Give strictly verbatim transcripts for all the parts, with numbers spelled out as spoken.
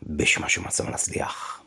بشماشم از من از لیخ.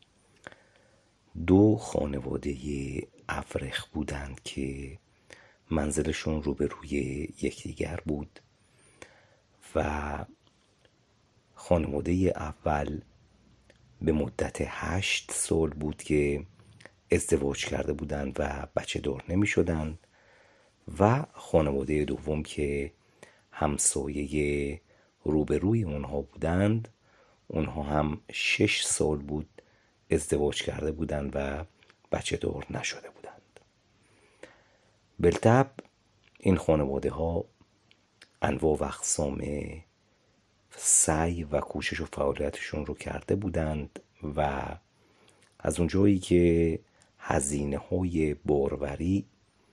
دو خانواده افرخ بودند که منزلشون روبروی یکدیگر بود و خانواده اول به مدت هشت سال بود که ازدواج کرده بودند و بچه دار نمی شدند و خانواده دوم که همسایه روبروی اونها بودند اونها هم شش سال بود ازدواج کرده بودند و بچه دار نشده بودند. بالطبع این خانواده ها انواع و اقسام سعی و کوشش و فعالیتشون رو کرده بودند و از اونجایی که هزینه های باروری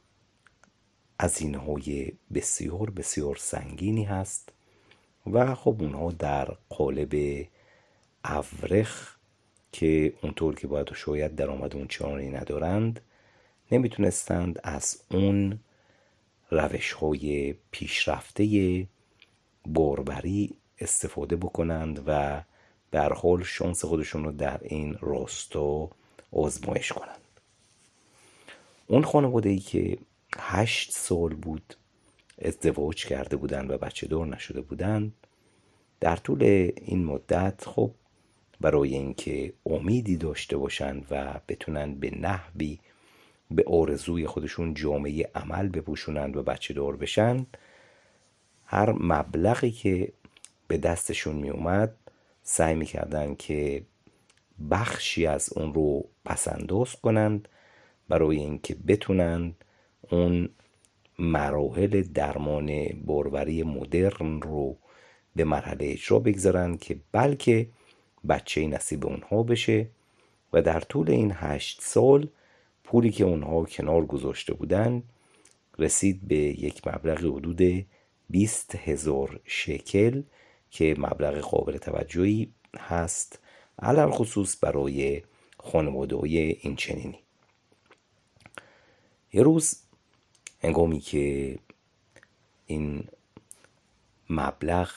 هزینه های بسیار بسیار سنگینی هست و خب اونها در قالب افرخ که اونطور که باید و شاید درآمد اون چنانی ندارند نمیتونستند از اون روش های پیشرفته باروری استفاده بکنند و به هر حال شانس خودشون رو در این راستا آزمایش کنند. اون خانواده ای که هشت سال بود ازدواج کرده بودند و بچه دار نشده بودند در طول این مدت خب برای اینکه امیدی داشته باشند و بتونن به نحوی به آرزوی خودشون جامعه عمل بپوشونند و بچه دار بشن هر مبلغی که به دستشون می اومد سعی می کردن که بخشی از اون رو پسنداز کنند برای اینکه بتونن اون مراحل درمان باروری مدرن رو به مرحله اجرا بگذارن که بلکه بچه نصیب اونها بشه و در طول این هشت سال پولی که اونها کنار گذاشته بودن رسید به یک مبلغ حدود بیست هزار شکل که مبلغ قابل توجهی هست علل خصوص برای خانواده‌های این چنینی. یه روز هنگامی که این مبلغ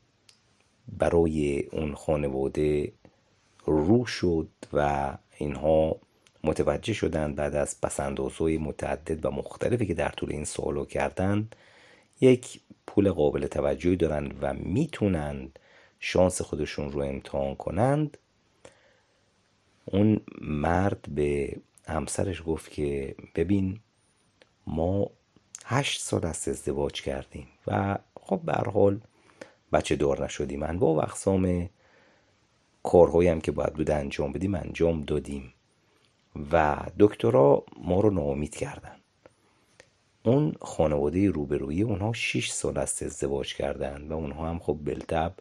برای اون خانواده رو شد و اینها متوجه شدند بعد از پسندازهای متعدد و مختلفی که در طول این سالو کردند یک پول قابل توجهی دارند و میتونند شانس خودشون رو امتحان کنند، اون مرد به همسرش گفت که ببین ما هشت سال از ازدواج کردیم و خب به هر حال بچه دار نشدیم، انواع و اقسام کارهایی هم که باید بود انجام بدیم انجام دادیم و دکترها ما رو ناامید کردن. اون خانواده روبرویی اونها شش سال از ازدواج کردن و اونها هم خب بالطبع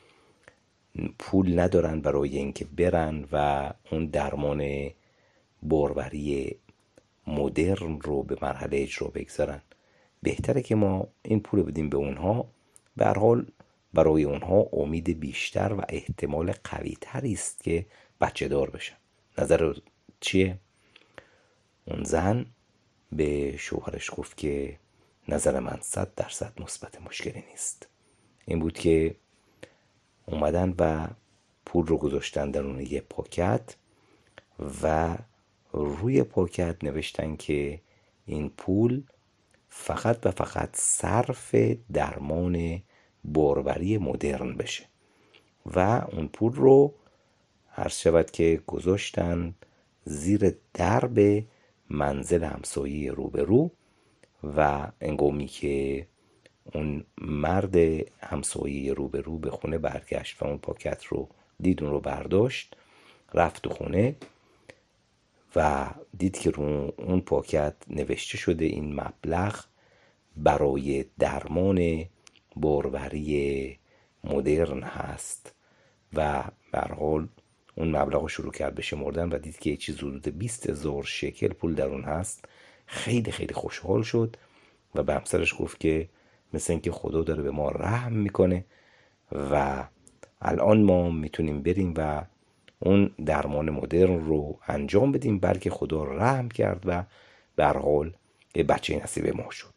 پول ندارن برای اینکه برن و اون درمان باروری مدرن رو به مرحله اجرا بگذارن. بهتره که ما این پول بدیم به اونها، به هر حال برای اونها امید بیشتر و احتمال قوی تری است که بچه دار بشن. نظر چیه؟ اون زن به شوهرش گفت که نظر من صد درصد مثبت، مشکلی نیست. این بود که اومدن و پول رو گذاشتن در اون یه پاکت و روی پاکت نوشتن که این پول فقط و فقط صرف درمان باروری مدرن بشه و اون پول رو هر شود که گذاشتن زیر درب منزل همسایه روبرو و انگامی که اون مرد همسایه روبرو به خونه برگشت و اون پاکت رو دید، اون رو برداشت رفت تو خونه و دید که رو اون پاکت نوشته شده این مبلغ برای درمان باروری مدرن هست و به هر حال اون مبلغ رو شروع کرد به شمردن و دید که یه چیز حدود بیست هزار شکل پول در اون هست. خیلی خیلی خوشحال شد و به همسرش گفت که مثل اینکه خدا داره به ما رحم میکنه و الان ما میتونیم بریم و اون درمان مدرن رو انجام بدیم، بلکه خدا رحم کرد و به هر حال یه بچه نصیب ما شد.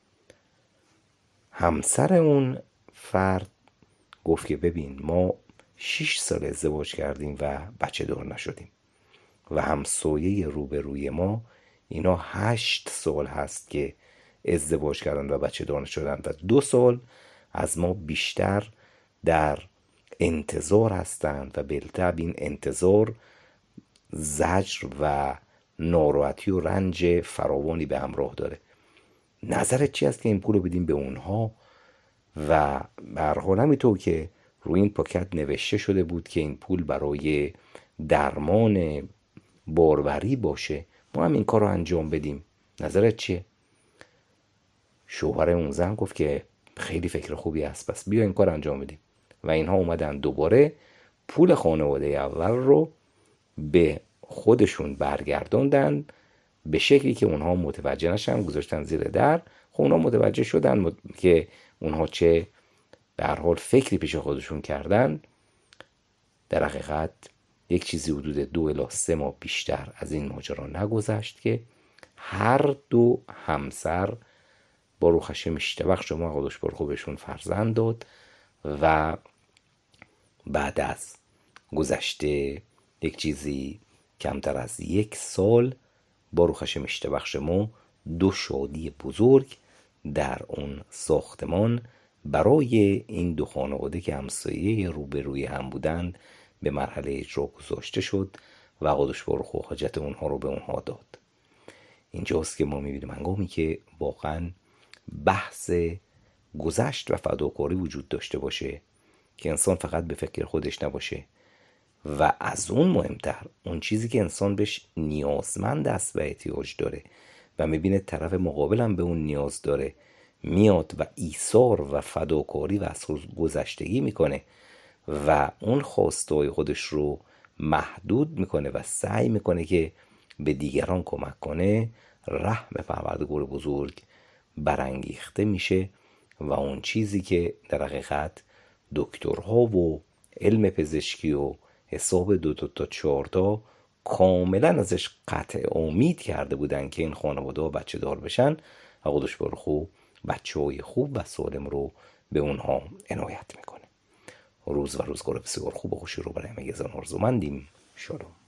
همسر اون فرد گفت که ببین ما شش سال ازدواج کردیم و بچه دار نشدیم و همسایه روبروی ما اینا هشت سال هست که ازدواج کردن و بچه دار نشدن و دو سال از ما بیشتر در انتظار هستند و بالطبع این انتظار زجر و ناراحتی و رنج فراوانی به همراه داره. نظرت چی است که این پول رو بدیم به اونها؟ و به هر حال همینطور که روی این پاکت نوشته شده بود که این پول برای درمان باروری باشه، ما هم این کار رو انجام بدیم. نظرت چیه؟ شوهر اون زن گفت که خیلی فکر خوبی است، پس بیا این کار انجام بدیم. و اینها اومدن دوباره پول خانواده اول رو به خودشون برگردوندن به شکلی که اونها متوجه نشن، گذاشتن زیر در. خب اونها متوجه شدن مت... که اونها چه به هر حال فکری پیش خودشون کردن. در حقیقت یک چیزی حدود دو الی سه ماه بیشتر از این ماجرا نگذشت که هر دو همسر با روخش میشتبخ شما خودش برخو بهشون فرزند داد و بعد از گذشته یک چیزی کمتر از یک سال با روخش میشتبخش ما دو شادی بزرگ در اون ساختمان برای این دو خانواده که همسایه روبروی هم بودن به مرحله اجرا گذاشته شد و قدش برخو حاجت اونها رو به اونها داد. اینجاست که ما میبینیم هنگامی که واقعا بحث گذشت و فداکاری وجود داشته باشه که انسان فقط به فکر خودش نباشه و از اون مهمتر اون چیزی که انسان بهش نیازمند است و احتیاج داره و میبینه طرف مقابل هم به اون نیاز داره، میاد و ایثار و فداکاری و از گذشتگی میکنه و اون خواستهای خودش رو محدود میکنه و سعی میکنه که به دیگران کمک کنه، رحم پروردگار بزرگ برانگیخته میشه و اون چیزی که در حقیقت دکترها و علم پزشکی و حساب دو دو تا چهار تا کاملا ازش قطع امید کرده بودن که این خانواده ها بچه دار بشن و خودش برخو بچه های خوب و سالم رو به اونها عنایت میکنه. روز و روزگار بسیار خوب و خوشی رو برای همه گزان آرزومندیم. شالوم.